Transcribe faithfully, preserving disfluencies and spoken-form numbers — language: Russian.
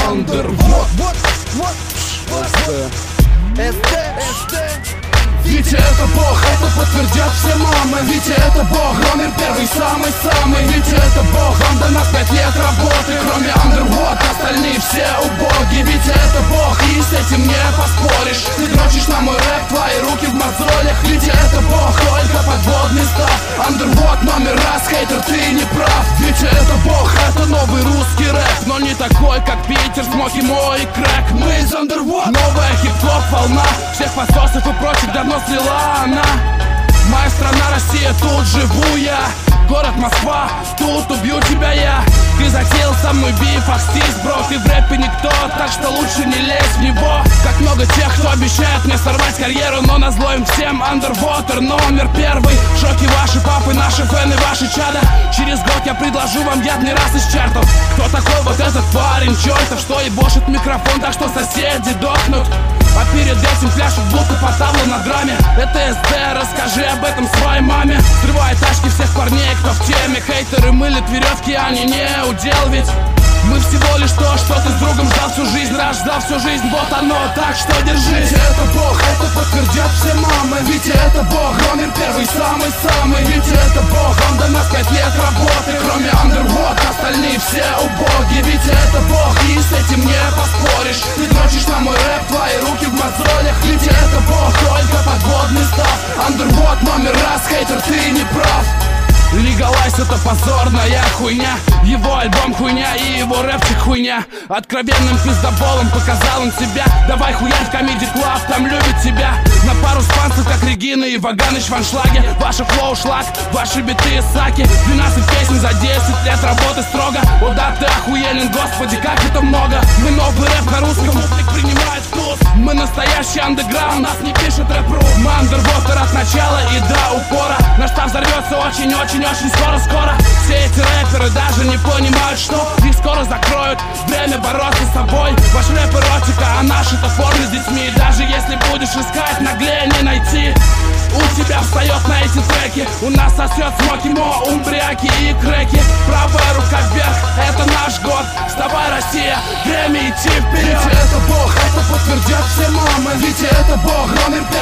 Андер. Вот, вот, вот. Витя это бог, это подтвердят все мамы. Витя это бог, номер первый, самый-самый. Витя это бог, вам дано пять лет работы. Кроме Underwood, остальные все убоги. Витя это бог, и с этим не поспоришь. Ты дрочишь на мой рэп, твои руки в мозолях. Витя это бог, только подводный став. Underwood номер раз, хейтер, ты не прав. Витя это бог, это новый русский рэп, но не такой, как Питер, Смоки, мой и Крэк. Мы из Underwood, новая хип-хоп волна. Всех пососов и прочих давно слила она. Моя страна Россия, тут живу я. Город Москва, тут убью тебя я. Ты затеял со мной биф, акстись, бро. Ты в рэпе никто, так что лучше не лезь в него. Как много тех, кто обещает мне сорвать карьеру, но назло им всем Underwater номер первый. В шоке ваши папы, наши фэны, ваши чада. Через год я предложу вам ядный раз из чартов. Кто такой вот этот парень чертов, что ебошит микрофон, так что соседи дохнут. А перед этим пляшут будто по таблу на драме. Это эс дэ, расскажи об этом своей маме. Срывает тачки всех парней, кто в теме. Хейтеры мылят веревки, они не удел ведь. Мы всего лишь то, что ты с другом ждал всю жизнь. Раз ждал всю жизнь, вот оно, так что держись. Витя это бог, это подтвердят все мамы. Витя это бог, номер первый, самый-самый. Витя это бог, вам дано пять лет работы. Кроме Underwood, остальные все убоги. Витя это бог, и с этим не поспоришь. Ты дрочишь на мой рэп, твои руки в мозолях. Витя это бог, только подводный став. Underwood номер раз, хейтер, ты не прав. Лигалайз это позорная хуйня. Его альбом хуйня и его рэпчик хуйня. Откровенным пиздоболом показал он себя. Давай хуять в Comedy Club, там любят тебя. На пару спанцев, как Регина и Ваганыч в аншлаге. Ваши флоу шлак, ваши биты и саки. Двенадцать песен за десять лет работы строго. О да ты охуенен, господи, как это много. Мы новый рэп на русском, публик принимает вкус. Мы настоящий андеграунд, нас не пишет рэп-ру. Мы Underwater от начала и до упора. Наш штаб взорвется очень-очень-очень скоро-скоро. Все эти рэперы даже не понимают, что их скоро закроют. Время бороться с собой. Ваш рэп эротика, а наш это порно с детьми. Даже если будешь искать, наглее не найти. У тебя встает на эти треки. У нас сосет Смоки, Мо, Умбряки и Крэки. Правая рука вверх, это наш год. Вставай, Россия, время идти вперед. Витя это бог, это подтвердят все мамы. Витя это бог, номер